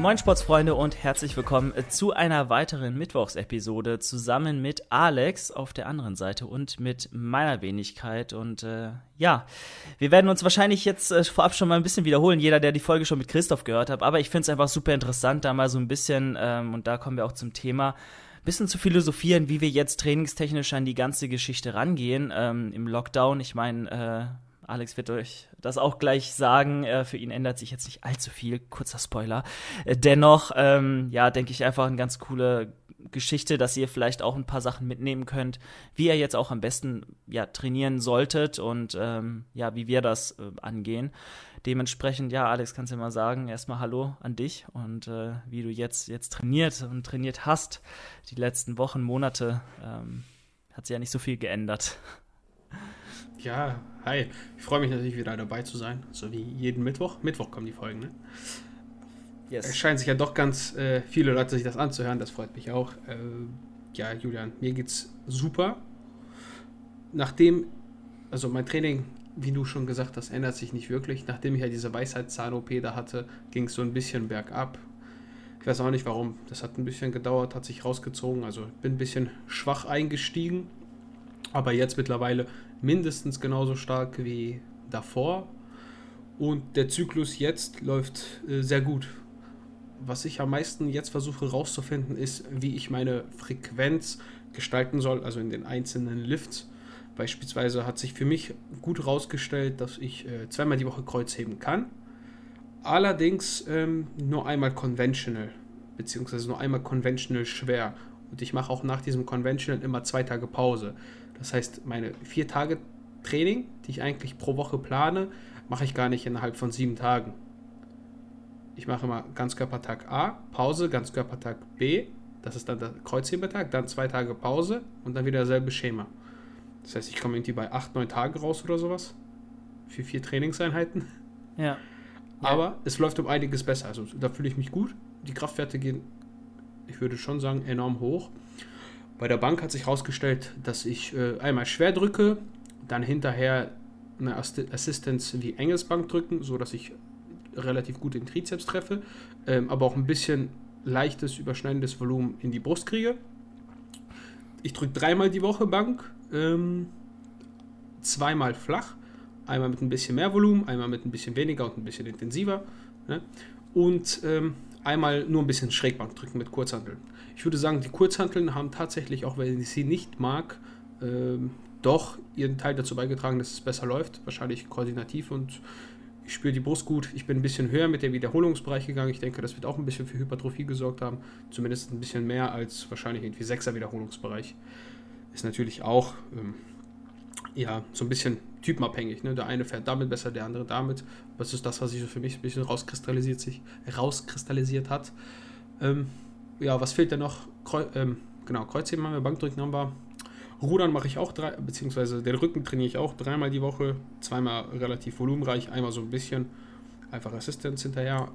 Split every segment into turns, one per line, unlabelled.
Moin Sportsfreunde und herzlich willkommen zu einer weiteren Mittwochsepisode zusammen mit Alex auf der anderen Seite und mit meiner Wenigkeit. Und wir werden uns wahrscheinlich jetzt vorab schon mal ein bisschen wiederholen, jeder, der die Folge schon mit Christoph gehört hat. Aber ich finde es einfach super interessant, da mal so ein bisschen, und da kommen wir auch zum Thema, ein bisschen zu philosophieren, wie wir jetzt trainingstechnisch an die ganze Geschichte rangehen im Lockdown. Ich meine, Alex wird euch das auch gleich sagen. Für ihn ändert sich jetzt nicht allzu viel. Kurzer Spoiler. Dennoch, denke ich einfach eine ganz coole Geschichte, dass ihr vielleicht auch ein paar Sachen mitnehmen könnt, wie ihr jetzt auch am besten trainieren solltet und wie wir das angehen. Dementsprechend, Alex, kannst du ja mal sagen, erstmal Hallo an dich und wie du jetzt trainiert hast. Die letzten Wochen, Monate hat sich ja nicht so viel geändert.
Ja, hi. Ich freue mich natürlich wieder dabei zu sein, so wie jeden Mittwoch. Mittwoch kommen die Folgen, ne? Yes. Es scheinen sich ja doch ganz viele Leute sich das anzuhören, das freut mich auch. Julian, mir geht's super. Also mein Training, wie du schon gesagt hast, ändert sich nicht wirklich. Nachdem ich ja diese Weisheitszahn-OP da hatte, ging es so ein bisschen bergab. Ich weiß auch nicht warum. Das hat ein bisschen gedauert, hat sich rausgezogen. Also bin ein bisschen schwach eingestiegen. Aber jetzt mittlerweile mindestens genauso stark wie davor. Und der Zyklus jetzt läuft sehr gut. Was ich am meisten jetzt versuche rauszufinden, ist, wie ich meine Frequenz gestalten soll, also in den einzelnen Lifts. Beispielsweise hat sich für mich gut rausgestellt, dass ich zweimal die Woche Kreuzheben kann. Allerdings nur einmal conventional, beziehungsweise nur einmal conventional schwer. Und ich mache auch nach diesem conventional immer 2 Tage Pause. Das heißt, meine 4 Tage Training, die ich eigentlich pro Woche plane, mache ich gar nicht innerhalb von 7 Tagen. Ich mache immer Ganzkörpertag A, Pause, Ganzkörpertag B, das ist dann der Kreuzhebetag, dann 2 Tage Pause und dann wieder dasselbe Schema. Das heißt, ich komme irgendwie bei 8, 9 Tagen raus oder sowas. Für 4 Trainingseinheiten.
Ja.
Aber es läuft um einiges besser. Also da fühle ich mich gut. Die Kraftwerte gehen, ich würde schon sagen, enorm hoch. Bei der Bank hat sich herausgestellt, dass ich einmal schwer drücke, dann hinterher eine Assistance wie Engelsbank drücken, sodass ich relativ gut den Trizeps treffe, aber auch ein bisschen leichtes, überschneidendes Volumen in die Brust kriege. Ich drücke 3-mal die Woche Bank, 2-mal flach, einmal mit ein bisschen mehr Volumen, einmal mit ein bisschen weniger und ein bisschen intensiver, ne? Und einmal nur ein bisschen Schrägbank drücken mit Kurzhanteln. Ich würde sagen, die Kurzhanteln haben tatsächlich, auch wenn ich sie nicht mag, doch ihren Teil dazu beigetragen, dass es besser läuft. Wahrscheinlich koordinativ und ich spüre die Brust gut. Ich bin ein bisschen höher mit dem Wiederholungsbereich gegangen. Ich denke, das wird auch ein bisschen für Hypertrophie gesorgt haben. Zumindest ein bisschen mehr als wahrscheinlich irgendwie 6er Wiederholungsbereich. Ist natürlich auch so ein bisschen typenabhängig. Ne? Der eine fährt damit besser, der andere damit. Aber das ist das, was sich so für mich ein bisschen rauskristallisiert hat. Was fehlt denn noch? Kreuzheben haben wir, Bankdrücken haben wir. Rudern mache ich auch beziehungsweise den Rücken trainiere ich auch 3-mal die Woche. 2-mal relativ volumenreich, einmal so ein bisschen. Einfach Assistance hinterher.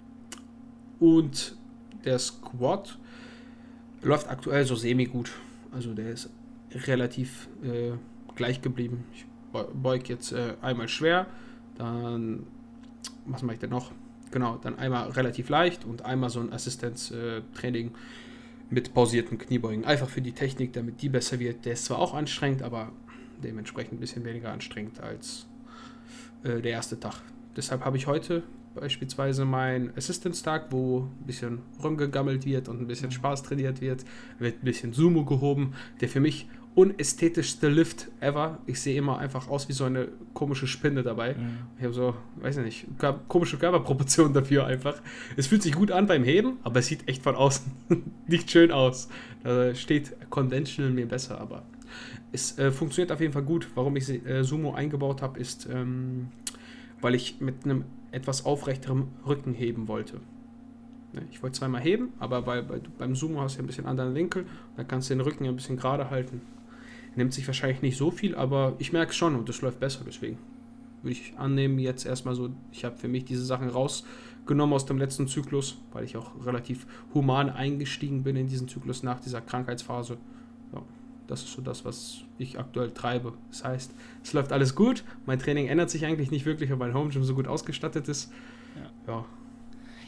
Und der Squat läuft aktuell so semi-gut. Also der ist relativ gleich geblieben. Ich beug jetzt einmal schwer, dann, was mache ich denn noch? Genau, dann einmal relativ leicht und einmal so ein Assistenztraining mit pausierten Kniebeugen. Einfach für die Technik, damit die besser wird. Der ist zwar auch anstrengend, aber dementsprechend ein bisschen weniger anstrengend als der erste Tag. Deshalb habe ich heute beispielsweise meinen Assistance-Tag, wo ein bisschen rumgegammelt wird und ein bisschen Spaß trainiert wird ein bisschen Sumo gehoben, der für mich unästhetischste Lift ever. Ich sehe immer einfach aus wie so eine komische Spinne dabei. Mhm. Ich habe so, weiß ich nicht, komische Körperproportionen dafür einfach. Es fühlt sich gut an beim Heben, aber es sieht echt von außen nicht schön aus. Da steht Conventional mir besser, aber es funktioniert auf jeden Fall gut. Warum ich Sumo eingebaut habe, ist, weil ich mit einem etwas aufrechteren Rücken heben wollte. Ich wollte 2-mal heben, aber beim Sumo hast du ja ein bisschen anderen Winkel. Da kannst du den Rücken ja ein bisschen gerade halten. Nimmt sich wahrscheinlich nicht so viel, aber ich merke es schon und es läuft besser. Deswegen würde ich annehmen, jetzt erstmal so, ich habe für mich diese Sachen rausgenommen aus dem letzten Zyklus, weil ich auch relativ human eingestiegen bin in diesen Zyklus nach dieser Krankheitsphase. Ja, das ist so das, was ich aktuell treibe. Das heißt, es läuft alles gut. Mein Training ändert sich eigentlich nicht wirklich, weil mein Home Gym so gut ausgestattet ist.
Ja.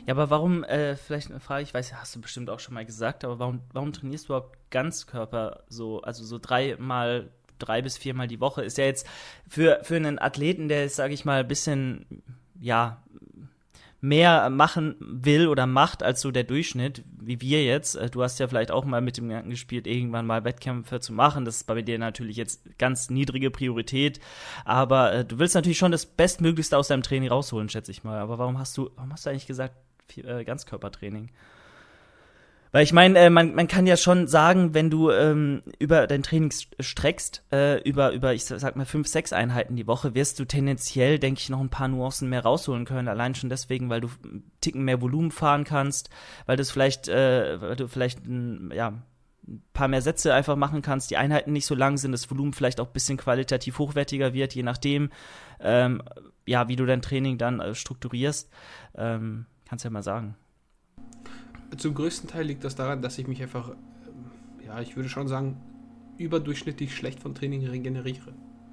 Ja, aber warum, vielleicht eine Frage, ich weiß, hast du bestimmt auch schon mal gesagt, aber warum trainierst du überhaupt Ganzkörper so, also so 3 bis 4 Mal die Woche? Ist ja jetzt für einen Athleten, der, sage ich mal, ein bisschen, ja, mehr machen will oder macht als so der Durchschnitt, wie wir jetzt. Du hast ja vielleicht auch mal mit dem Gedanken gespielt, irgendwann mal Wettkämpfe zu machen. Das ist bei dir natürlich jetzt ganz niedrige Priorität, aber du willst natürlich schon das Bestmöglichste aus deinem Training rausholen, schätze ich mal. Aber warum hast du eigentlich gesagt, Ganzkörpertraining? Weil ich meine, man kann ja schon sagen, wenn du über dein Training streckst, über ich sag mal 5, 6 Einheiten die Woche, wirst du tendenziell, denke ich, noch ein paar Nuancen mehr rausholen können. Allein schon deswegen, weil du einen Ticken mehr Volumen fahren kannst, weil du vielleicht ein paar mehr Sätze einfach machen kannst, die Einheiten nicht so lang sind, das Volumen vielleicht auch ein bisschen qualitativ hochwertiger wird, je nachdem, wie du dein Training dann strukturierst. Kannst ja mal sagen.
Zum größten Teil liegt das daran, dass ich mich einfach, ich würde schon sagen, überdurchschnittlich schlecht von Training regeneriere.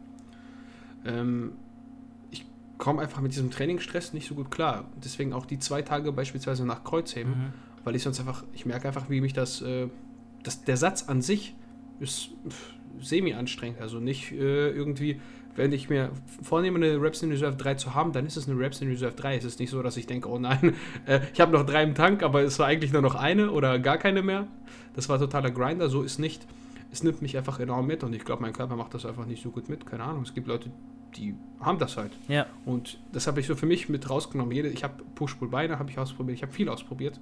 Ich komme einfach mit diesem Trainingsstress nicht so gut klar. Deswegen auch die 2 Tage beispielsweise nach Kreuzheben, weil ich merke einfach, wie mich der Satz an sich ist semi-anstrengend. Also nicht irgendwie, wenn ich mir vornehme, eine Reps in Reserve 3 zu haben, dann ist es eine Reps in Reserve 3. Es ist nicht so, dass ich denke, oh nein, ich habe noch 3 im Tank, aber es war eigentlich nur noch eine oder gar keine mehr. Das war totaler Grinder, so ist nicht. Es nimmt mich einfach enorm mit und ich glaube, mein Körper macht das einfach nicht so gut mit. Keine Ahnung, es gibt Leute, die haben das halt.
Ja.
Und das habe ich so für mich mit rausgenommen. Ich habe Push-Pull-Beine, habe ich ausprobiert, ich habe viel ausprobiert.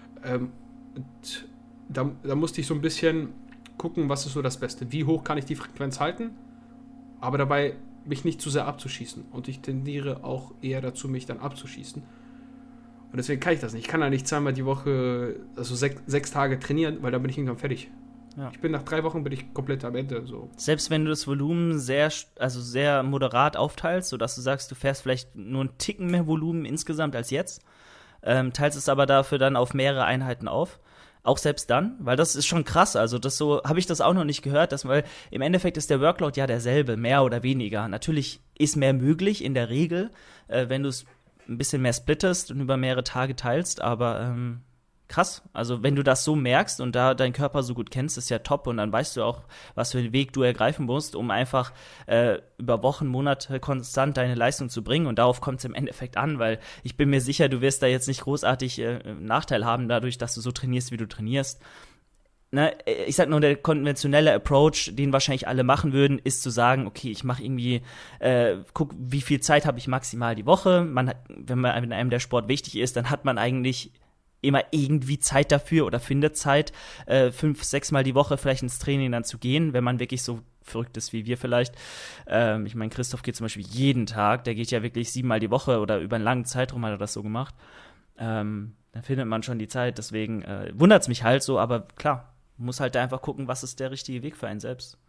Und da musste ich so ein bisschen gucken, was ist so das Beste. Wie hoch kann ich die Frequenz halten? Aber dabei mich nicht zu sehr abzuschießen. Und ich tendiere auch eher dazu, mich dann abzuschießen. Und deswegen kann ich das nicht. Ich kann da nicht 2-mal die Woche, also 6 Tage trainieren, weil dann bin ich irgendwann fertig. Ja. Ich bin nach 3 Wochen bin ich komplett am Ende. So.
Selbst wenn du das Volumen sehr moderat aufteilst, sodass du sagst, du fährst vielleicht nur einen Ticken mehr Volumen insgesamt als jetzt, teilst es aber dafür dann auf mehrere Einheiten auf. Auch selbst dann, weil das ist schon krass, also das so, habe ich das auch noch nicht gehört, weil im Endeffekt ist der Workload ja derselbe, mehr oder weniger. Natürlich ist mehr möglich in der Regel, wenn du es ein bisschen mehr splittest und über mehrere Tage teilst, aber krass, also wenn du das so merkst und da deinen Körper so gut kennst, ist ja top und dann weißt du auch, was für einen Weg du ergreifen musst, um einfach über Wochen, Monate konstant deine Leistung zu bringen und darauf kommt es im Endeffekt an, weil ich bin mir sicher, du wirst da jetzt nicht großartig Nachteil haben dadurch, dass du so trainierst, wie du trainierst. Ne, ich sag nur, der konventionelle Approach, den wahrscheinlich alle machen würden, ist zu sagen, okay, ich mache irgendwie, guck, wie viel Zeit habe ich maximal die Woche. Wenn einem der Sport wichtig ist, dann hat man eigentlich immer irgendwie Zeit dafür oder findet Zeit, 5, 6 Mal die Woche vielleicht ins Training dann zu gehen, wenn man wirklich so verrückt ist wie wir vielleicht. Ich meine, Christoph geht zum Beispiel jeden Tag, der geht ja wirklich 7 Mal die Woche oder über einen langen Zeitraum hat er das so gemacht. Dann findet man schon die Zeit, deswegen wundert es mich halt so, aber klar, muss halt da einfach gucken, was ist der richtige Weg für einen selbst.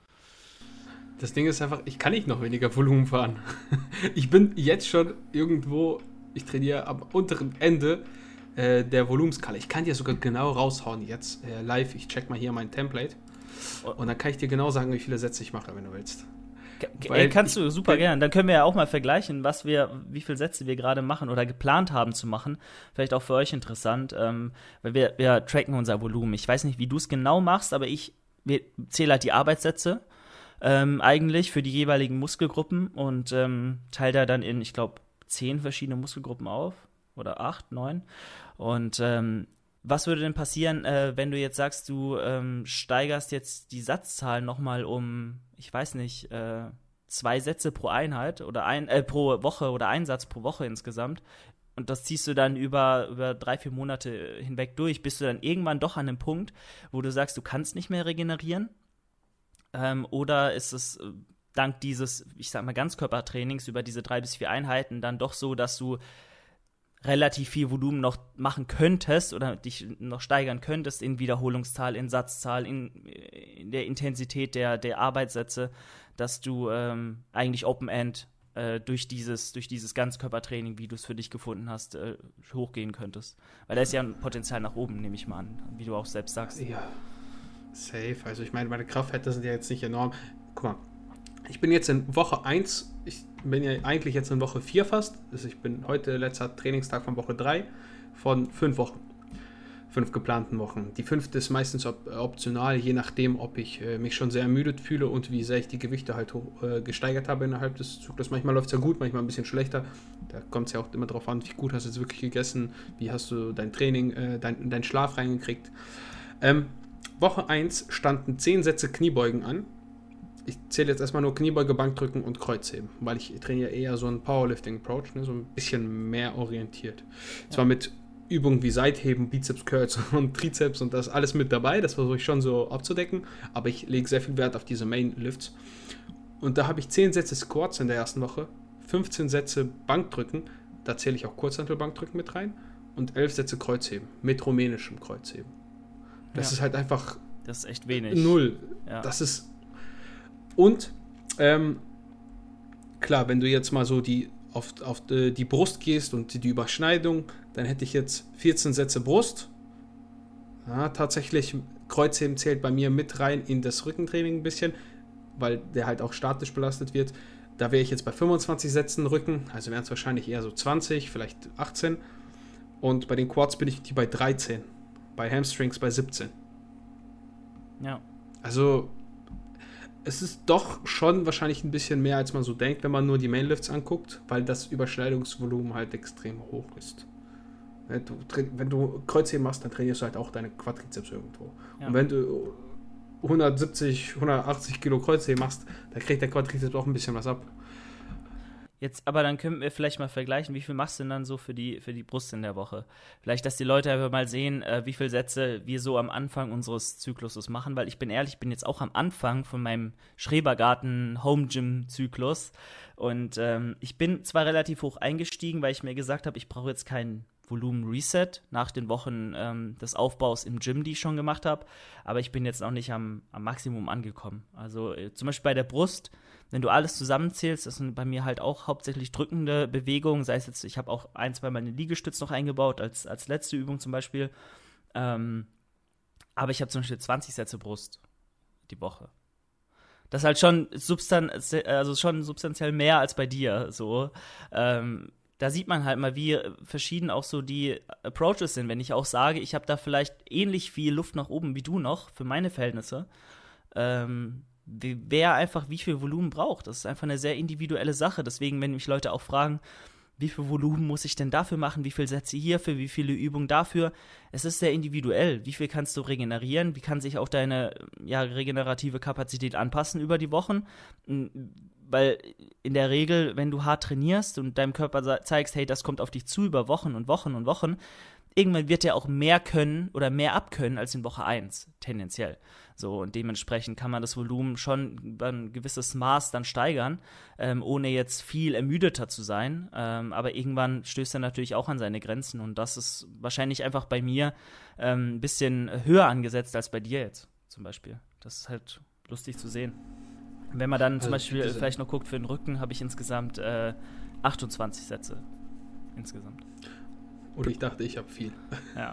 Das Ding ist einfach, ich kann nicht noch weniger Volumen fahren. Ich bin jetzt schon irgendwo, ich trainiere am unteren Ende der Volumenskala. Ich kann dir sogar genau raushauen jetzt live. Ich check mal hier mein Template und dann kann ich dir genau sagen, wie viele Sätze ich mache, wenn du willst.
Kannst du super gerne. Dann können wir ja auch mal vergleichen, wie viele Sätze wir gerade machen oder geplant haben zu machen. Vielleicht auch für euch interessant, weil wir tracken unser Volumen. Ich weiß nicht, wie du es genau machst, aber wir zählen halt die Arbeitssätze eigentlich für die jeweiligen Muskelgruppen und teile da dann in, ich glaube, 10 verschiedene Muskelgruppen auf oder 8, 9. Und was würde denn passieren, wenn du jetzt sagst, du steigerst jetzt die Satzzahlen nochmal um, ich weiß nicht, 2 Sätze pro Einheit oder pro Woche oder 1 Satz pro Woche insgesamt und das ziehst du dann über 3, 4 Monate hinweg durch, bist du dann irgendwann doch an einem Punkt, wo du sagst, du kannst nicht mehr regenerieren? Oder ist es dank dieses, ich sag mal, Ganzkörpertrainings über diese 3 bis 4 Einheiten dann doch so, dass du relativ viel Volumen noch machen könntest oder dich noch steigern könntest in Wiederholungszahl, in Satzzahl, in der Intensität der Arbeitssätze, dass du eigentlich Open-End durch dieses Ganzkörpertraining, wie du es für dich gefunden hast, hochgehen könntest. Weil da ist ja ein Potenzial nach oben, nehme ich mal an, wie du auch selbst sagst.
Ja, safe. Also ich meine Kraftwerte sind ja jetzt nicht enorm. Guck mal, ich bin jetzt in Woche 1, ich bin ja eigentlich jetzt in Woche 4 fast. Also ich bin heute letzter Trainingstag von Woche 3. von 5 Wochen. 5 geplanten Wochen. Die 5. ist meistens optional, je nachdem, ob ich mich schon sehr ermüdet fühle und wie sehr ich die Gewichte halt gesteigert habe innerhalb des Zyklus. Manchmal läuft es ja gut, manchmal ein bisschen schlechter. Da kommt es ja auch immer darauf an, wie gut hast du jetzt wirklich gegessen, wie hast du dein Training, dein Schlaf reingekriegt. Woche 1 standen 10 Sätze Kniebeugen an. Ich zähle jetzt erstmal nur Kniebeuge, Bankdrücken und Kreuzheben, weil ich trainiere eher so einen Powerlifting-Approach, ne, so ein bisschen mehr orientiert. Ja. Zwar mit Übungen wie Seitheben, Bizeps, Curls und Trizeps und das alles mit dabei, das versuche ich schon so abzudecken, aber ich lege sehr viel Wert auf diese Main-Lifts. Und da habe ich 10 Sätze Squats in der ersten Woche, 15 Sätze Bankdrücken, da zähle ich auch Kurzhantelbankdrücken mit rein und 11 Sätze Kreuzheben, mit rumänischem Kreuzheben. Das ist halt einfach...
Das ist echt wenig.
0. Ja. Das ist... Und, klar, wenn du jetzt mal so auf die Brust gehst und die Überschneidung, dann hätte ich jetzt 14 Sätze Brust. Ja, tatsächlich, Kreuzheben zählt bei mir mit rein in das Rückentraining ein bisschen, weil der halt auch statisch belastet wird. Da wäre ich jetzt bei 25 Sätzen Rücken, also wären es wahrscheinlich eher so 20, vielleicht 18. Und bei den Quads bin ich bei 13, bei Hamstrings bei 17.
Ja.
Also es ist doch schon wahrscheinlich ein bisschen mehr, als man so denkt, wenn man nur die Mainlifts anguckt, weil das Überschneidungsvolumen halt extrem hoch ist. Wenn du Kreuzheben machst, dann trainierst du halt auch deine Quadrizeps irgendwo. Ja. Und wenn du 170, 180 Kilo Kreuzheben machst, dann kriegt der Quadrizeps auch ein bisschen was ab.
Jetzt, aber dann können wir vielleicht mal vergleichen, wie viel machst du denn dann so für die Brust in der Woche? Vielleicht, dass die Leute einfach mal sehen, wie viele Sätze wir so am Anfang unseres Zykluses machen, weil ich bin ehrlich, ich bin jetzt auch am Anfang von meinem Schrebergarten-Home-Gym-Zyklus und ich bin zwar relativ hoch eingestiegen, weil ich mir gesagt habe, ich brauche jetzt keinen Volumen-Reset nach den Wochen des Aufbaus im Gym, die ich schon gemacht habe, aber ich bin jetzt noch nicht am Maximum angekommen. Also zum Beispiel bei der Brust, wenn du alles zusammenzählst, das sind bei mir halt auch hauptsächlich drückende Bewegungen, sei es jetzt, ich habe auch 1-2 Mal eine Liegestütz noch eingebaut, als letzte Übung zum Beispiel, aber ich habe zum Beispiel 20 Sätze Brust die Woche. Das ist halt schon substanziell mehr als bei dir, so, da sieht man halt mal, wie verschieden auch so die Approaches sind. Wenn ich auch sage, ich habe da vielleicht ähnlich viel Luft nach oben wie du noch, für meine Verhältnisse, wer einfach wie viel Volumen braucht. Das ist einfach eine sehr individuelle Sache. Deswegen, wenn mich Leute auch fragen, wie viel Volumen muss ich denn dafür machen, wie viele Sätze hierfür, wie viele Übungen dafür, es ist sehr individuell. Wie viel kannst du regenerieren, wie kann sich auch deine regenerative Kapazität anpassen über die Wochen, weil in der Regel, wenn du hart trainierst und deinem Körper zeigst, hey, das kommt auf dich zu über Wochen und Wochen und Wochen, irgendwann wird er auch mehr können oder mehr abkönnen als in Woche 1, tendenziell. So, und dementsprechend kann man das Volumen schon über ein gewisses Maß dann steigern, ohne jetzt viel ermüdeter zu sein. Aber irgendwann stößt er natürlich auch an seine Grenzen und das ist wahrscheinlich einfach bei mir ein bisschen höher angesetzt als bei dir jetzt zum Beispiel. Das ist halt lustig zu sehen. Wenn man dann zum Beispiel vielleicht noch guckt, für den Rücken habe ich insgesamt 28 Sätze insgesamt.
Oder ich dachte, ich habe viel.
Ja.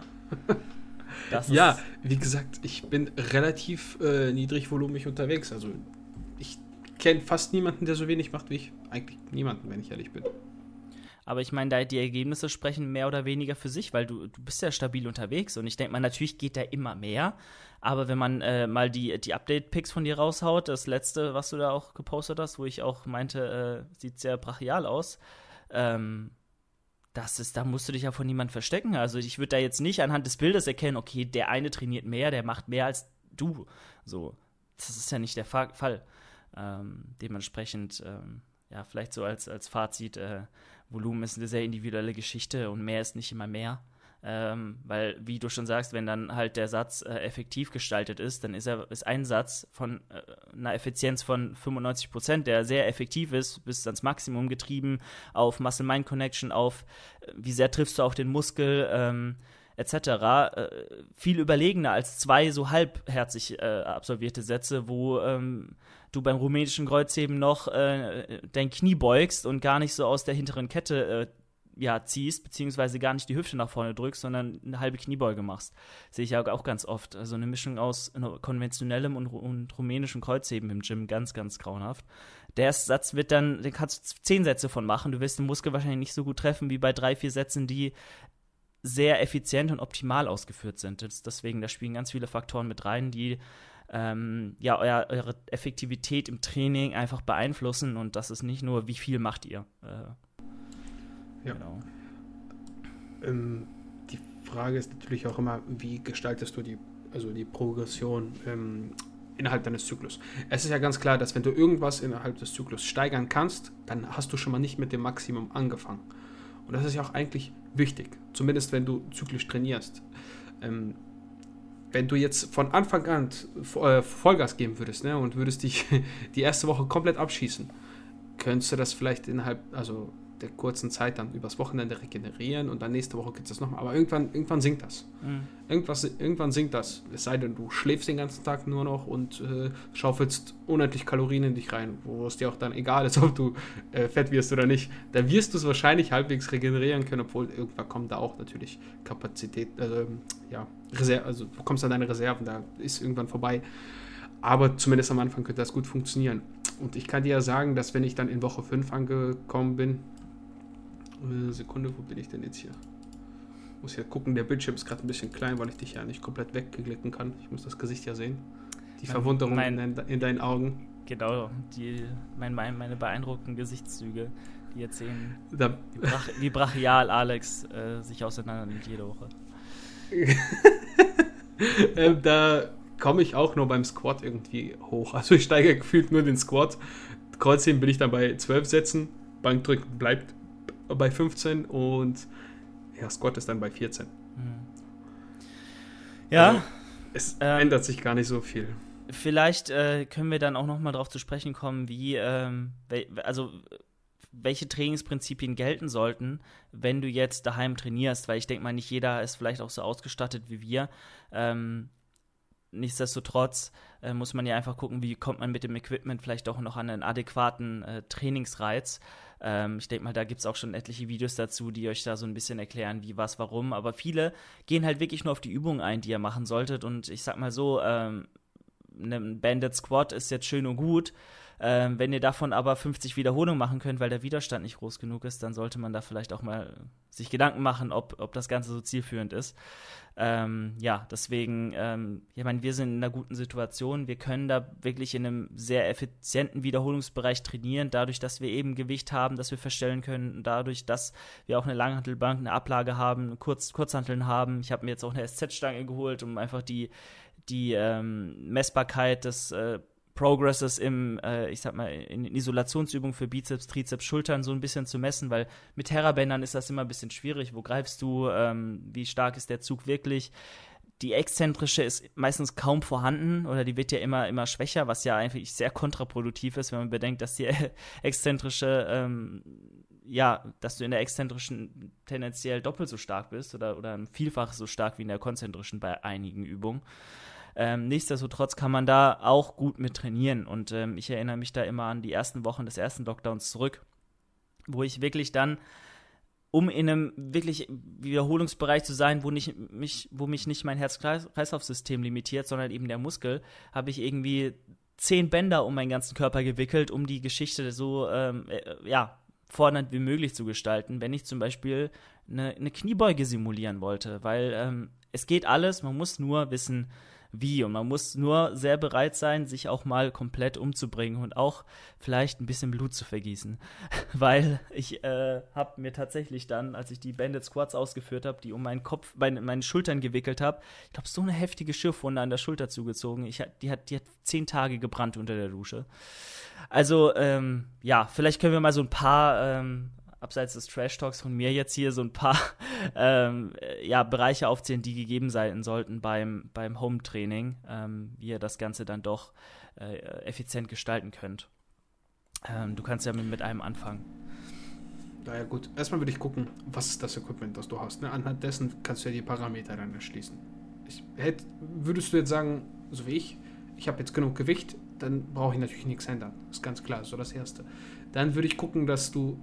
Ja, wie gesagt, ich bin relativ niedrigvolumig unterwegs. Also ich kenne fast niemanden, der so wenig macht wie ich. Eigentlich niemanden, wenn ich ehrlich bin.
Aber ich meine, die Ergebnisse sprechen mehr oder weniger für sich, weil du bist ja stabil unterwegs. Und ich denke mal, natürlich geht da immer mehr. Aber wenn man mal die Update-Pics von dir raushaut, das letzte, was du da auch gepostet hast, wo ich auch meinte, sieht sehr brachial aus, da musst du dich ja von niemandem verstecken. Also ich würde da jetzt nicht anhand des Bildes erkennen, okay, der eine trainiert mehr, der macht mehr als du. So, das ist ja nicht der Fall. Dementsprechend, vielleicht so als Fazit, Volumen ist eine sehr individuelle Geschichte und mehr ist nicht immer mehr. Weil, wie du schon sagst, wenn dann halt der Satz effektiv gestaltet ist, dann ist ein Satz von einer Effizienz von 95%, der sehr effektiv ist, bis ans Maximum getrieben, auf Muscle-Mind-Connection, auf wie sehr triffst du auf den Muskel, etc. Viel überlegener als 2 so halbherzig absolvierte Sätze, wo du beim rumänischen Kreuzheben noch dein Knie beugst und gar nicht so aus der hinteren Kette ziehst, beziehungsweise gar nicht die Hüfte nach vorne drückst, sondern eine halbe Kniebeuge machst. Sehe ich ja auch ganz oft. Also eine Mischung aus konventionellem und rumänischem Kreuzheben im Gym, ganz, ganz grauenhaft. Der Satz den kannst du 10 Sätze von machen. Du wirst den Muskel wahrscheinlich nicht so gut treffen wie bei 3-4 Sätzen, die sehr effizient und optimal ausgeführt sind. Deswegen, da spielen ganz viele Faktoren mit rein, die eure Effektivität im Training einfach beeinflussen, und das ist nicht nur, wie viel macht ihr.
Genau. Die Frage ist natürlich auch immer, wie gestaltest du die Progression innerhalb deines Zyklus. Es ist ja ganz klar, dass wenn du irgendwas innerhalb des Zyklus steigern kannst, dann hast du schon mal nicht mit dem Maximum angefangen. Und das ist ja auch eigentlich wichtig, zumindest wenn du zyklisch trainierst. Wenn du jetzt von Anfang an Vollgas geben würdest, ne, und würdest dich die erste Woche komplett abschießen, könntest du das vielleicht innerhalb der kurzen Zeit dann übers Wochenende regenerieren und dann nächste Woche geht es nochmal. Aber irgendwann sinkt das. Irgendwann sinkt das. Es sei denn, du schläfst den ganzen Tag nur noch und schaufelst unendlich Kalorien in dich rein, wo es dir auch dann egal ist, ob du fett wirst oder nicht. Da wirst du es wahrscheinlich halbwegs regenerieren können, obwohl irgendwann kommt da auch natürlich Kapazität, du kommst an deine Reserven, da ist irgendwann vorbei. Aber zumindest am Anfang könnte das gut funktionieren. Und ich kann dir ja sagen, dass wenn ich dann in Woche 5 angekommen bin, Sekunde, wo bin ich denn jetzt hier? Muss ja gucken, der Bildschirm ist gerade ein bisschen klein, weil ich dich ja nicht komplett wegklicken kann. Ich muss das Gesicht ja sehen. Die Verwunderung in deinen Augen.
Genau, meine beeindruckenden Gesichtszüge, die jetzt sehen, wie brachial Alex sich auseinander nimmt jede Woche.
Da komme ich auch nur beim Squat irgendwie hoch. Also ich steige gefühlt nur den Squat. Kreuzheben bin ich dann bei 12 Sätzen. Bankdrücken bleibt bei 15 und Squat ist dann bei 14.
Ja.
Also, es ändert sich gar nicht so viel.
Vielleicht können wir dann auch noch mal darauf zu sprechen kommen, welche Trainingsprinzipien gelten sollten, wenn du jetzt daheim trainierst, weil ich denke mal, nicht jeder ist vielleicht auch so ausgestattet wie wir. Nichtsdestotrotz muss man ja einfach gucken, wie kommt man mit dem Equipment vielleicht auch noch an einen adäquaten Trainingsreiz. Ich denke mal, da gibt es auch schon etliche Videos dazu, die euch da so ein bisschen erklären, wie, was, warum. Aber viele gehen halt wirklich nur auf die Übungen ein, die ihr machen solltet. Und ich sag mal so, ein Banded Squat ist jetzt schön und gut. Wenn ihr davon aber 50 Wiederholungen machen könnt, weil der Widerstand nicht groß genug ist, dann sollte man da vielleicht auch mal sich Gedanken machen, ob das Ganze so zielführend ist. Deswegen, ich meine, wir sind in einer guten Situation. Wir können da wirklich in einem sehr effizienten Wiederholungsbereich trainieren, dadurch, dass wir eben Gewicht haben, das wir verstellen können, dadurch, dass wir auch eine Langhantelbank, eine Ablage haben, Kurzhanteln haben. Ich habe mir jetzt auch eine SZ-Stange geholt, um einfach die Messbarkeit des Progresses in Isolationsübungen für Bizeps, Trizeps, Schultern so ein bisschen zu messen, weil mit Terrabändern ist das immer ein bisschen schwierig. Wo greifst du? Wie stark ist der Zug wirklich? Die exzentrische ist meistens kaum vorhanden oder die wird ja immer schwächer, was ja eigentlich sehr kontraproduktiv ist, wenn man bedenkt, dass die exzentrische dass du in der exzentrischen tendenziell doppelt so stark bist oder ein Vielfaches so stark wie in der konzentrischen bei einigen Übungen. Nichtsdestotrotz kann man da auch gut mit trainieren und ich erinnere mich da immer an die ersten Wochen des ersten Lockdowns zurück, wo ich wirklich dann, um in einem wirklich Wiederholungsbereich zu sein, wo mich nicht mein Herz-Kreislauf-System limitiert, sondern eben der Muskel, habe ich irgendwie 10 Bänder um meinen ganzen Körper gewickelt, um die Geschichte so fordernd wie möglich zu gestalten, wenn ich zum Beispiel eine Kniebeuge simulieren wollte, weil es geht alles, man muss nur wissen, wie, und man muss nur sehr bereit sein, sich auch mal komplett umzubringen und auch vielleicht ein bisschen Blut zu vergießen, weil ich habe mir tatsächlich dann, als ich die Banded Squats ausgeführt habe, die um meinen Kopf, meine Schultern gewickelt habe, ich glaube, so eine heftige Schürfwunde an der Schulter zugezogen, die hat 10 Tage gebrannt unter der Dusche. Also, vielleicht können wir mal so ein paar abseits des Trash-Talks von mir jetzt hier so ein paar Bereiche aufzählen, die gegeben sein sollten beim Home-Training, wie ihr das Ganze dann doch effizient gestalten könnt. Du kannst ja mit einem anfangen.
Ja, gut. Erstmal würde ich gucken, was ist das Equipment, das du hast. Ne? Anhand dessen kannst du ja die Parameter dann erschließen. Würdest du jetzt sagen, so wie ich habe jetzt genug Gewicht, dann brauche ich natürlich nichts ändern. Ist ganz klar, so das Erste. Dann würde ich gucken, dass du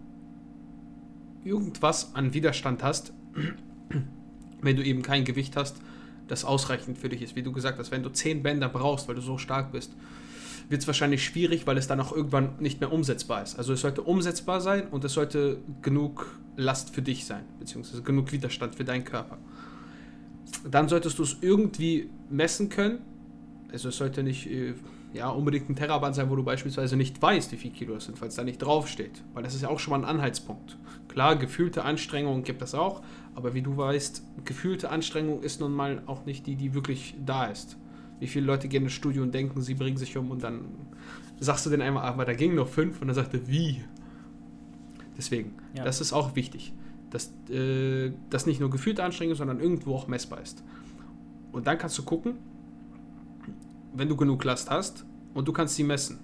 irgendwas an Widerstand hast, wenn du eben kein Gewicht hast, das ausreichend für dich ist. Wie du gesagt hast, wenn du 10 Bänder brauchst, weil du so stark bist, wird es wahrscheinlich schwierig, weil es dann auch irgendwann nicht mehr umsetzbar ist. Also es sollte umsetzbar sein und es sollte genug Last für dich sein, beziehungsweise genug Widerstand für deinen Körper. Dann solltest du es irgendwie messen können. Also es sollte nicht unbedingt ein Terraband sein, wo du beispielsweise nicht weißt, wie viel Kilo das sind, weil es da nicht draufsteht. Weil das ist ja auch schon mal ein Anhaltspunkt. Klar, gefühlte Anstrengung gibt es auch, aber wie du weißt, gefühlte Anstrengung ist nun mal auch nicht die wirklich da ist. Wie viele Leute gehen ins Studio und denken, sie bringen sich um und dann sagst du denen einmal, aber da gingen noch 5 und dann sagt er, wie? Deswegen, das ist auch wichtig, dass das nicht nur gefühlte Anstrengung, sondern irgendwo auch messbar ist. Und dann kannst du gucken, wenn du genug Last hast und du kannst sie messen.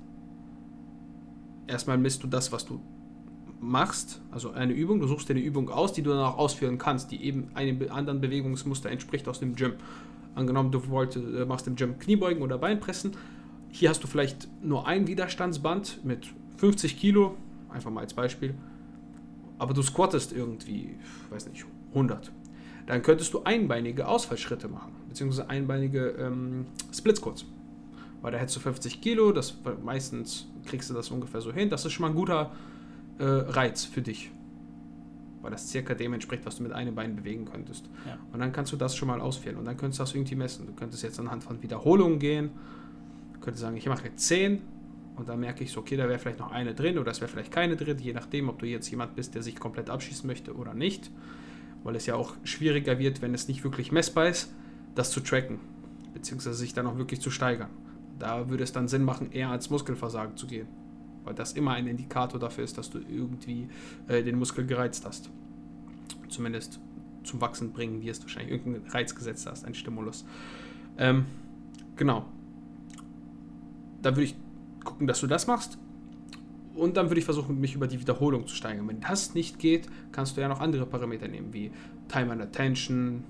Erstmal misst du das, was du machst, also eine Übung, du suchst dir eine Übung aus, die du dann auch ausführen kannst, die eben einem anderen Bewegungsmuster entspricht aus dem Gym. Angenommen, du machst im Gym Kniebeugen oder Beinpressen, hier hast du vielleicht nur ein Widerstandsband mit 50 Kilo, einfach mal als Beispiel, aber du squattest irgendwie, weiß nicht, 100. Dann könntest du einbeinige Ausfallschritte machen, beziehungsweise einbeinige Split Squats. Weil da hättest du 50 Kilo, meistens kriegst du das ungefähr so hin. Das ist schon mal ein guter Reiz für dich. Weil das circa dem entspricht, was du mit einem Bein bewegen könntest. Ja. Und dann kannst du das schon mal ausführen und dann könntest du das irgendwie messen. Du könntest jetzt anhand von Wiederholungen gehen. Du könntest sagen, ich mache jetzt 10 und dann merke ich so, okay, da wäre vielleicht noch eine drin oder es wäre vielleicht keine drin, je nachdem, ob du jetzt jemand bist, der sich komplett abschießen möchte oder nicht. Weil es ja auch schwieriger wird, wenn es nicht wirklich messbar ist, das zu tracken, beziehungsweise sich dann auch wirklich zu steigern. Da würde es dann Sinn machen, eher als Muskelversagen zu gehen, weil das immer ein Indikator dafür ist, dass du irgendwie den Muskel gereizt hast. Zumindest zum Wachsen bringen wirst, wahrscheinlich irgendeinen Reiz gesetzt hast, einen Stimulus. Genau. Da würde ich gucken, dass du das machst. Und dann würde ich versuchen, mich über die Wiederholung zu steigern. Wenn das nicht geht, kannst du ja noch andere Parameter nehmen, wie Time and Attention.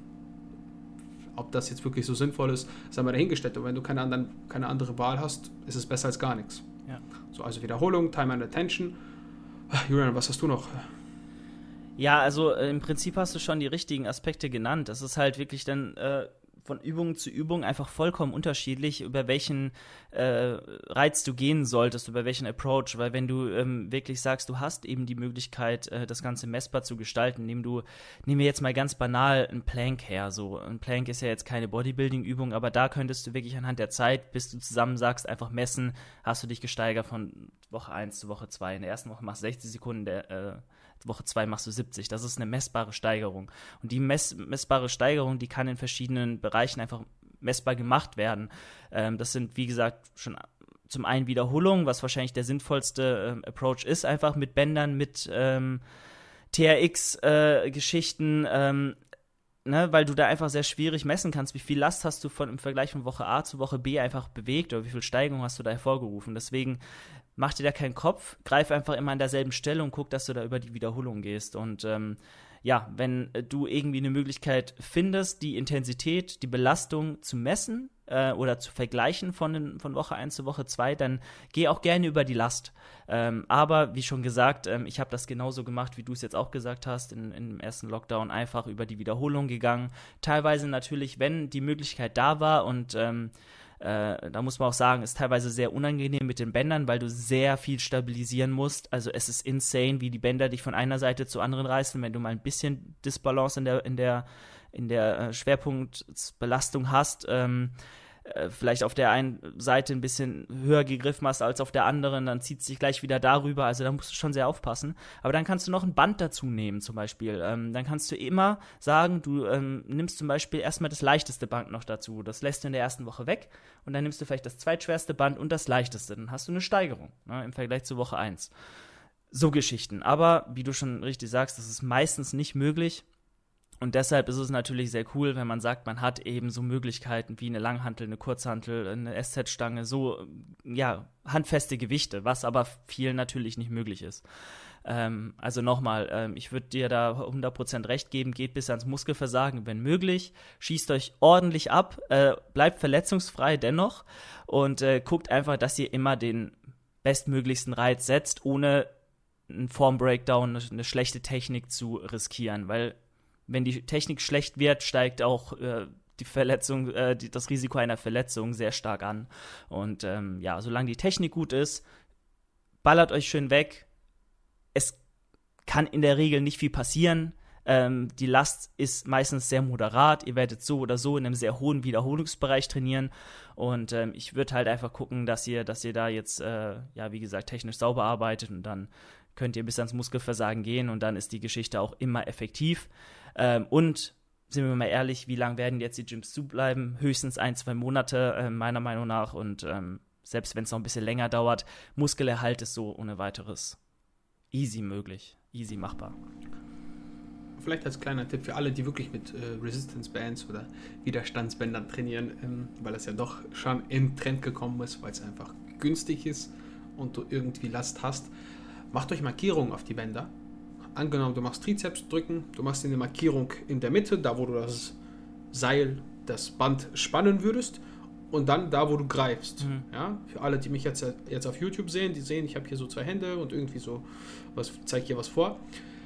Ob das jetzt wirklich so sinnvoll ist, sei mal dahingestellt. Und wenn du keine andere Wahl hast, ist es besser als gar nichts. Ja. So, also Wiederholung, Time and Attention. Julian, was hast du noch?
Ja, also im Prinzip hast du schon die richtigen Aspekte genannt. Das ist halt wirklich dann von Übung zu Übung einfach vollkommen unterschiedlich, über welchen Reiz du gehen solltest, über welchen Approach, weil wenn du wirklich sagst, du hast eben die Möglichkeit, das Ganze messbar zu gestalten, nehmen wir jetzt mal ganz banal einen Plank her, so ein Plank ist ja jetzt keine Bodybuilding-Übung, aber da könntest du wirklich anhand der Zeit, bis du zusammen sagst, einfach messen, hast du dich gesteigert von Woche 1 zu Woche 2, in der ersten Woche machst du 60 Sekunden, Woche 2 machst du 70. Das ist eine messbare Steigerung. Und die messbare Steigerung, die kann in verschiedenen Bereichen einfach messbar gemacht werden. Das sind, wie gesagt, schon zum einen Wiederholungen, was wahrscheinlich der sinnvollste Approach ist, einfach mit Bändern, mit TRX-Geschichten, weil du da einfach sehr schwierig messen kannst, wie viel Last hast du im Vergleich von Woche A zu Woche B einfach bewegt oder wie viel Steigerung hast du da hervorgerufen. Deswegen mach dir da keinen Kopf, greif einfach immer an derselben Stelle und guck, dass du da über die Wiederholung gehst. Und wenn du irgendwie eine Möglichkeit findest, die Intensität, die Belastung zu messen oder zu vergleichen von Woche 1 zu Woche 2, dann geh auch gerne über die Last. Aber wie schon gesagt, ich habe das genauso gemacht, wie du es jetzt auch gesagt hast, im ersten Lockdown einfach über die Wiederholung gegangen. Teilweise natürlich, wenn die Möglichkeit da war und da muss man auch sagen, ist teilweise sehr unangenehm mit den Bändern, weil du sehr viel stabilisieren musst. Also es ist insane, wie die Bänder dich von einer Seite zur anderen reißen, wenn du mal ein bisschen Disbalance in der Schwerpunktbelastung hast. Vielleicht auf der einen Seite ein bisschen höher gegriffen hast als auf der anderen, dann zieht es sich gleich wieder darüber, also da musst du schon sehr aufpassen. Aber dann kannst du noch ein Band dazu nehmen zum Beispiel. Dann kannst du immer sagen, du nimmst zum Beispiel erstmal das leichteste Band noch dazu. Das lässt du in der ersten Woche weg und dann nimmst du vielleicht das zweitschwerste Band und das leichteste. Dann hast du eine Steigerung, ne, im Vergleich zu Woche 1. So Geschichten. Aber wie du schon richtig sagst, das ist meistens nicht möglich. Und deshalb ist es natürlich sehr cool, wenn man sagt, man hat eben so Möglichkeiten wie eine Langhantel, eine Kurzhantel, eine SZ-Stange, so, handfeste Gewichte, was aber vielen natürlich nicht möglich ist. Also nochmal, ich würde dir da 100% recht geben, geht bis ans Muskelversagen, wenn möglich, schießt euch ordentlich ab, bleibt verletzungsfrei dennoch und guckt einfach, dass ihr immer den bestmöglichsten Reiz setzt, ohne einen Form-Breakdown, eine schlechte Technik zu riskieren, weil wenn die Technik schlecht wird, steigt auch die Verletzung, das Risiko einer Verletzung sehr stark an. Und solange die Technik gut ist, ballert euch schön weg. Es kann in der Regel nicht viel passieren. Die Last ist meistens sehr moderat. Ihr werdet so oder so in einem sehr hohen Wiederholungsbereich trainieren. Und ich würde halt einfach gucken, dass ihr da jetzt, wie gesagt, technisch sauber arbeitet. Und dann könnt ihr bis ans Muskelversagen gehen. Und dann ist die Geschichte auch immer effektiv. Und sind wir mal ehrlich, wie lange werden jetzt die Gyms zubleiben? Höchstens 1-2 Monate, meiner Meinung nach. Und selbst wenn es noch ein bisschen länger dauert, Muskelerhalt ist so ohne weiteres easy möglich, easy machbar.
Vielleicht als kleiner Tipp für alle, die wirklich mit Resistance Bands oder Widerstandsbändern trainieren, weil das ja doch schon in Trend gekommen ist, weil es einfach günstig ist und du irgendwie Last hast. Macht euch Markierungen auf die Bänder. Angenommen, du machst Trizeps drücken, du machst eine Markierung in der Mitte, da wo du das Seil, das Band spannen würdest, und dann da, wo du greifst. Ja? Für alle, die mich jetzt auf YouTube sehen, die sehen, ich habe hier so 2 Hände und irgendwie so, zeige hier was vor.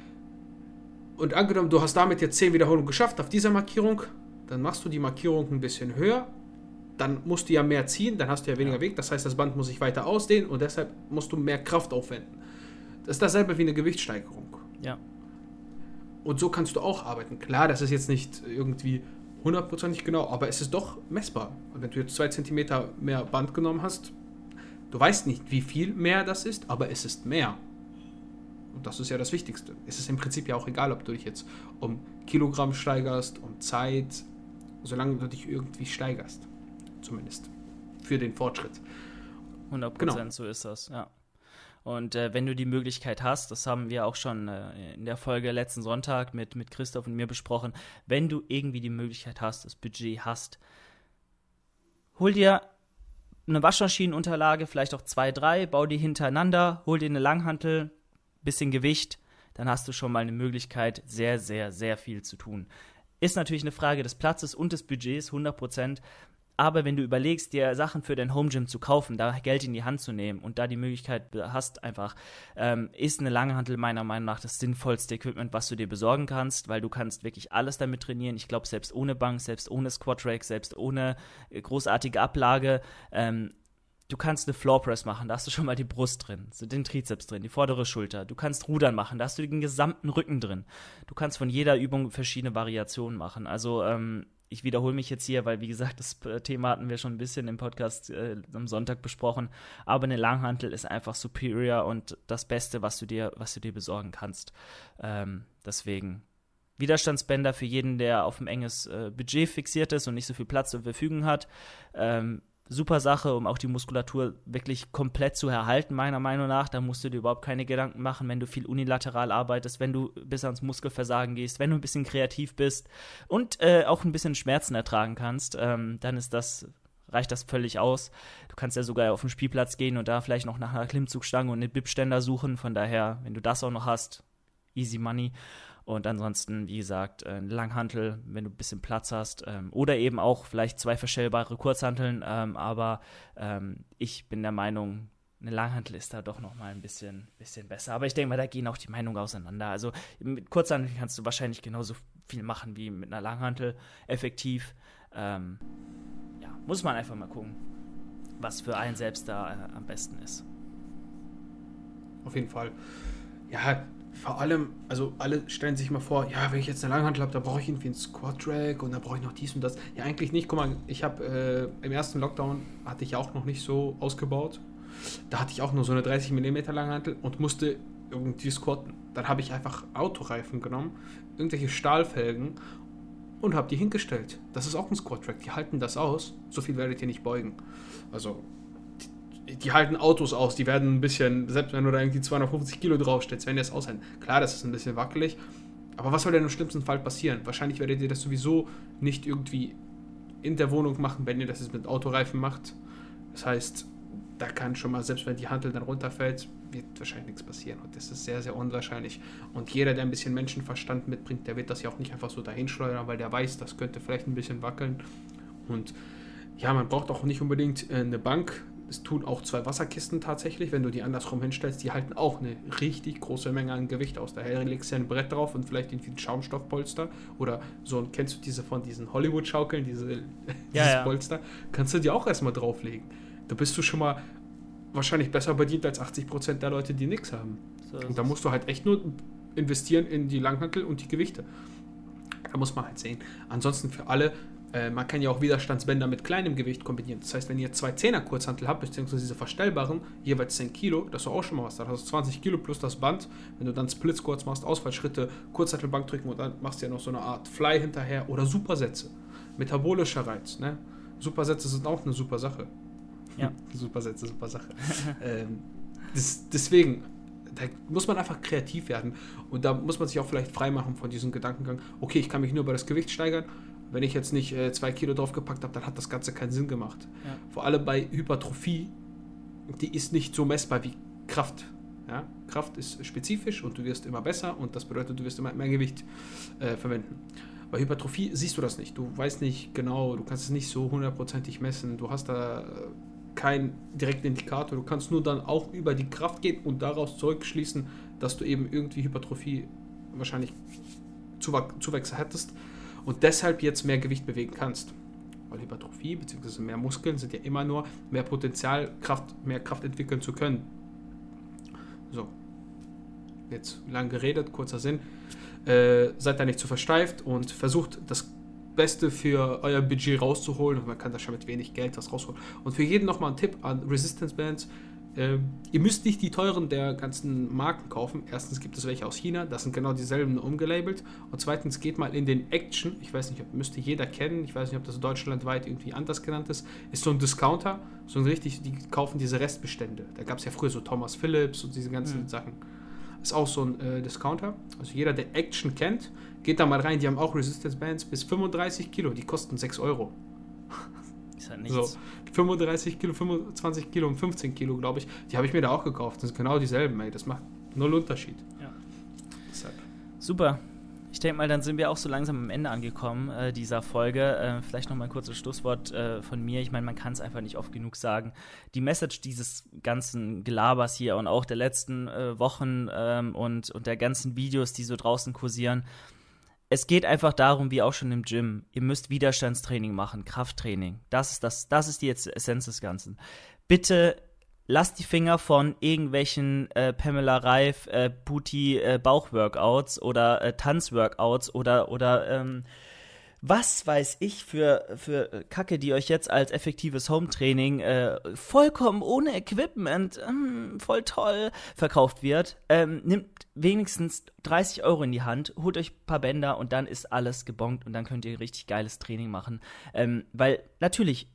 Und angenommen, du hast damit jetzt 10 Wiederholungen geschafft auf dieser Markierung, dann machst du die Markierung ein bisschen höher, dann musst du ja mehr ziehen, dann hast du ja weniger Weg, das heißt, das Band muss sich weiter ausdehnen und deshalb musst du mehr Kraft aufwenden. Das ist dasselbe wie eine Gewichtssteigerung.
Ja.
Und so kannst du auch arbeiten. Klar, das ist jetzt nicht irgendwie 100% genau, aber es ist doch messbar. Und wenn du jetzt 2 Zentimeter mehr Band genommen hast, du weißt nicht, wie viel mehr das ist, aber es ist mehr. Und das ist ja das Wichtigste. Es ist im Prinzip ja auch egal, ob du dich jetzt um Kilogramm steigerst, um Zeit, solange du dich irgendwie steigerst. Zumindest. Für den Fortschritt.
100%, genau. So ist das, ja. Und wenn du die Möglichkeit hast, das haben wir auch schon in der Folge letzten Sonntag mit Christoph und mir besprochen, wenn du irgendwie die Möglichkeit hast, das Budget hast, hol dir eine Waschmaschinenunterlage, vielleicht auch 2, 3, bau die hintereinander, hol dir eine Langhantel, bisschen Gewicht, dann hast du schon mal eine Möglichkeit, sehr, sehr, sehr viel zu tun. Ist natürlich eine Frage des Platzes und des Budgets, 100%. Aber wenn du überlegst, dir Sachen für dein Homegym zu kaufen, da Geld in die Hand zu nehmen und da die Möglichkeit hast, einfach, ist eine Langhantel meiner Meinung nach das sinnvollste Equipment, was du dir besorgen kannst, weil du kannst wirklich alles damit trainieren. Ich glaube, selbst ohne Bank, selbst ohne Squat-Rack, selbst ohne großartige Ablage, du kannst eine Floor Press machen, da hast du schon mal die Brust drin, den Trizeps drin, die vordere Schulter. Du kannst Rudern machen, da hast du den gesamten Rücken drin. Du kannst von jeder Übung verschiedene Variationen machen. Also, ich wiederhole mich jetzt hier, weil, wie gesagt, das Thema hatten wir schon ein bisschen im Podcast am Sonntag besprochen. Aber eine Langhantel ist einfach superior und das Beste, was du dir besorgen kannst. Deswegen Widerstandsbänder für jeden, der auf ein enges Budget fixiert ist und nicht so viel Platz zur Verfügung hat. Super Sache, um auch die Muskulatur wirklich komplett zu erhalten, meiner Meinung nach. Da musst du dir überhaupt keine Gedanken machen, wenn du viel unilateral arbeitest, wenn du bis ans Muskelversagen gehst, wenn du ein bisschen kreativ bist und auch ein bisschen Schmerzen ertragen kannst, dann reicht das völlig aus. Du kannst ja sogar auf den Spielplatz gehen und da vielleicht noch nach einer Klimmzugstange und einen Bipständer suchen. Von daher, wenn du das auch noch hast, easy money. Und ansonsten, wie gesagt, eine Langhantel, wenn du ein bisschen Platz hast. Oder eben auch vielleicht 2 verstellbare Kurzhanteln. Aber ich bin der Meinung, eine Langhantel ist da doch noch mal ein bisschen besser. Aber ich denke mal, da gehen auch die Meinungen auseinander. Also mit Kurzhanteln kannst du wahrscheinlich genauso viel machen wie mit einer Langhantel. Effektiv. Muss man einfach mal gucken, was für einen selbst da am besten ist.
Auf jeden Fall. Ja, vor allem, also alle stellen sich mal vor, ja, wenn ich jetzt eine Langhantel habe, da brauche ich irgendwie einen Squat-Rack und da brauche ich noch dies und das. Ja, eigentlich nicht. Guck mal, ich habe im ersten Lockdown, hatte ich ja auch noch nicht so ausgebaut. Da hatte ich auch nur so eine 30 mm Langhantel und musste irgendwie squatten. Dann habe ich einfach Autoreifen genommen, irgendwelche Stahlfelgen und habe die hingestellt. Das ist auch ein Squat-Rack. Die halten das aus. So viel werdet ihr nicht beugen. Also die halten Autos aus, die werden ein bisschen, selbst wenn du da irgendwie 250 Kilo draufstellst, wenn die das aushalten. Klar, das ist ein bisschen wackelig, aber was soll denn im schlimmsten Fall passieren? Wahrscheinlich werdet ihr das sowieso nicht irgendwie in der Wohnung machen, wenn ihr das jetzt mit Autoreifen macht. Das heißt, da kann schon mal, selbst wenn die Hantel dann runterfällt, wird wahrscheinlich nichts passieren und das ist sehr, sehr unwahrscheinlich. Und jeder, der ein bisschen Menschenverstand mitbringt, der wird das ja auch nicht einfach so dahin schleudern, weil der weiß, das könnte vielleicht ein bisschen wackeln. Und ja, man braucht auch nicht unbedingt eine Bank. es tun auch 2 Wasserkisten tatsächlich, wenn du die andersrum hinstellst, die halten auch eine richtig große Menge an Gewicht aus. Daher legst du ein Brett drauf und vielleicht irgendwie ein Schaumstoffpolster oder so, kennst du diese von diesen Hollywood-Schaukeln, dieses Polster, kannst du dir auch erstmal drauflegen. Da bist du schon mal wahrscheinlich besser bedient als 80% der Leute, die nichts haben. So, und da musst du halt echt nur investieren in die Langhantel und die Gewichte. Da muss man halt sehen. Ansonsten für alle, man kann ja auch Widerstandsbänder mit kleinem Gewicht kombinieren. Das heißt, wenn ihr 2 10er Kurzhantel habt, beziehungsweise diese verstellbaren, jeweils 10 Kilo, das ist auch schon mal was. Da hast du 20 Kilo plus das Band. Wenn du dann Splits kurz machst, Ausfallschritte, Kurzhantelbank drücken und dann machst du ja noch so eine Art Fly hinterher oder Supersätze. Metabolischer Reiz. Ne? Supersätze sind auch eine super Sache.
Ja.
Supersätze, super Sache. Deswegen, da muss man einfach kreativ werden. Und da muss man sich auch vielleicht freimachen von diesem Gedankengang, okay, ich kann mich nur über das Gewicht steigern. Wenn ich jetzt nicht 2 Kilo draufgepackt habe, dann hat das Ganze keinen Sinn gemacht. Ja. Vor allem bei Hypertrophie, die ist nicht so messbar wie Kraft. Ja? Kraft ist spezifisch und du wirst immer besser und das bedeutet, du wirst immer mehr Gewicht verwenden. Bei Hypertrophie siehst du das nicht. Du weißt nicht genau, du kannst es nicht so 100%ig messen. Du hast da keinen direkten Indikator. Du kannst nur dann auch über die Kraft gehen und daraus zurückschließen, dass du eben irgendwie Hypertrophie wahrscheinlich Zuwächse hättest und deshalb jetzt mehr Gewicht bewegen kannst. Weil Hypertrophie bzw. mehr Muskeln sind ja immer nur mehr Potenzial, mehr Kraft entwickeln zu können. So, jetzt lang geredet, kurzer Sinn. Seid da nicht zu versteift und versucht das Beste für euer Budget rauszuholen und man kann da schon mit wenig Geld was rausholen. Und für jeden nochmal ein Tipp an Resistance Bands. Ihr müsst nicht die teuren der ganzen Marken kaufen. Erstens gibt es welche aus China, das sind genau dieselben umgelabelt. Und zweitens geht mal in den Action, ich weiß nicht, müsste jeder kennen, ich weiß nicht, ob das deutschlandweit irgendwie anders genannt ist so ein Discounter, so ein richtig, die kaufen diese Restbestände. Da gab es ja früher so Thomas Phillips und diese ganzen Sachen. Ist auch so ein Discounter. Also jeder, der Action kennt, geht da mal rein. Die haben auch Resistance Bands bis 35 Kilo. Die kosten 6 Euro.
Ist halt nichts.
So, 35 Kilo, 25 Kilo und 15 Kilo, glaube ich. Die habe ich mir da auch gekauft. Das sind genau dieselben, ey. Das macht null Unterschied.
Ja.
Deshalb.
Super. Ich denke mal, dann sind wir auch so langsam am Ende angekommen dieser Folge. Vielleicht noch mal ein kurzes Schlusswort von mir. Ich meine, man kann es einfach nicht oft genug sagen. Die Message dieses ganzen Gelabers hier und auch der letzten Wochen und der ganzen Videos, die so draußen kursieren, es geht einfach darum, wie auch schon im Gym, ihr müsst Widerstandstraining machen, Krafttraining. Das ist die Essenz des Ganzen. Bitte lasst die Finger von irgendwelchen Pamela Reif, Booty Bauchworkouts oder Tanzworkouts oder was weiß ich für Kacke, die euch jetzt als effektives Home-Training vollkommen ohne Equipment, voll toll verkauft wird. Nimmt wenigstens 30 Euro in die Hand, holt euch ein paar Bänder und dann ist alles gebongt und dann könnt ihr richtig geiles Training machen. Weil natürlich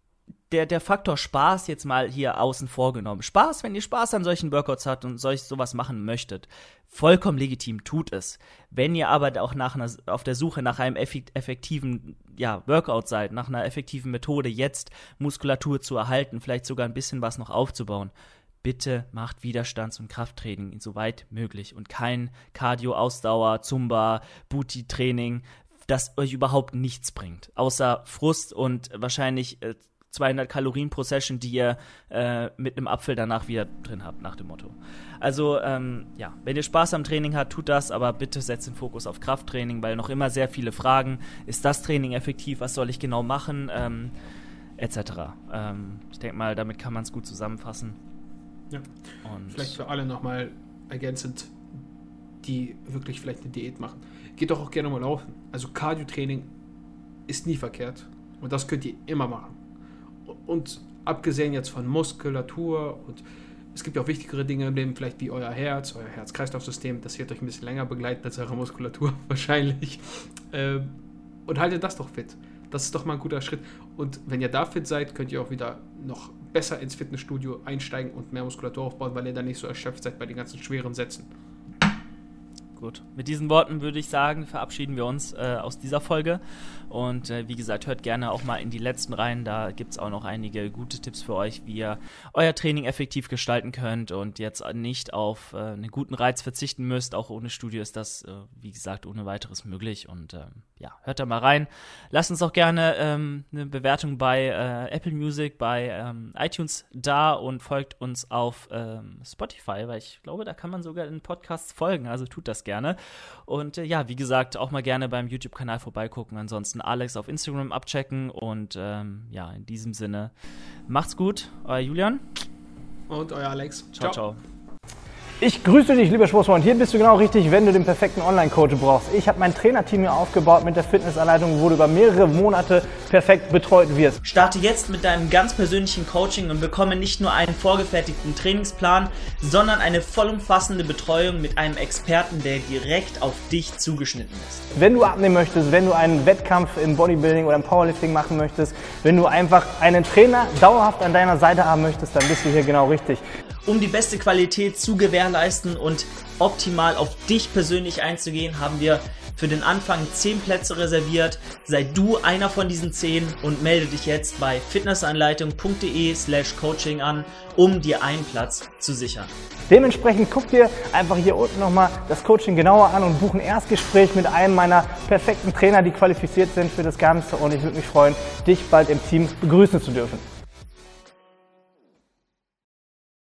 der Faktor Spaß jetzt mal hier außen vor genommen. Spaß, wenn ihr Spaß an solchen Workouts habt und sowas machen möchtet, vollkommen legitim, tut es. Wenn ihr aber auch auf der Suche nach einem effektiven Workout seid, nach einer effektiven Methode, jetzt Muskulatur zu erhalten, vielleicht sogar ein bisschen was noch aufzubauen, bitte macht Widerstands- und Krafttraining insoweit möglich und kein Cardio, Ausdauer, Zumba, Booty-Training, das euch überhaupt nichts bringt, außer Frust und wahrscheinlich 200 Kalorien pro Session, die ihr mit einem Apfel danach wieder drin habt, nach dem Motto. Also, wenn ihr Spaß am Training habt, tut das, aber bitte setzt den Fokus auf Krafttraining, weil noch immer sehr viele Fragen, ist das Training effektiv, was soll ich genau machen, etc. Ich denke mal, damit kann man es gut zusammenfassen.
Ja, und vielleicht für alle nochmal ergänzend, die wirklich vielleicht eine Diät machen. Geht doch auch gerne mal laufen. Also Cardio-Training ist nie verkehrt und das könnt ihr immer machen. Und abgesehen jetzt von Muskulatur und es gibt ja auch wichtigere Dinge im Leben, vielleicht wie euer Herz-Kreislauf-System, das wird euch ein bisschen länger begleiten als eure Muskulatur wahrscheinlich. Und haltet das doch fit. Das ist doch mal ein guter Schritt. Und wenn ihr da fit seid, könnt ihr auch wieder noch besser ins Fitnessstudio einsteigen und mehr Muskulatur aufbauen, weil ihr dann nicht so erschöpft seid bei den ganzen schweren Sätzen.
Gut, mit diesen Worten würde ich sagen, verabschieden wir uns aus dieser Folge und wie gesagt, hört gerne auch mal in die letzten rein, da gibt es auch noch einige gute Tipps für euch, wie ihr euer Training effektiv gestalten könnt und jetzt nicht auf einen guten Reiz verzichten müsst, auch ohne Studio ist das, wie gesagt, ohne weiteres möglich und ja, hört da mal rein. Lasst uns auch gerne eine Bewertung bei Apple Music, bei iTunes da und folgt uns auf Spotify, weil ich glaube, da kann man sogar in Podcasts folgen, also tut das gerne. Und ja, wie gesagt, auch mal gerne beim YouTube-Kanal vorbeigucken. Ansonsten Alex auf Instagram abchecken und ja, in diesem Sinne, macht's gut, euer Julian.
Und euer Alex.
Ciao, ciao.
Ich grüße dich, lieber Sportsfreund. Hier bist du genau richtig, wenn du den perfekten Online-Coach brauchst. Ich habe mein Trainerteam hier aufgebaut mit der Fitnessanleitung, wo du über mehrere Monate perfekt betreut wirst.
Starte jetzt mit deinem ganz persönlichen Coaching und bekomme nicht nur einen vorgefertigten Trainingsplan, sondern eine vollumfassende Betreuung mit einem Experten, der direkt auf dich zugeschnitten ist.
Wenn du abnehmen möchtest, wenn du einen Wettkampf im Bodybuilding oder im Powerlifting machen möchtest, wenn du einfach einen Trainer dauerhaft an deiner Seite haben möchtest, dann bist du hier genau richtig.
Um die beste Qualität zu gewährleisten und optimal auf dich persönlich einzugehen, haben wir für den Anfang 10 Plätze reserviert. Sei du einer von diesen 10 und melde dich jetzt bei fitnessanleitung.de/coaching an, um dir einen Platz zu sichern.
Dementsprechend guck dir einfach hier unten nochmal das Coaching genauer an und buch ein Erstgespräch mit einem meiner perfekten Trainer, die qualifiziert sind für das Ganze. Und ich würde mich freuen, dich bald im Team begrüßen zu dürfen.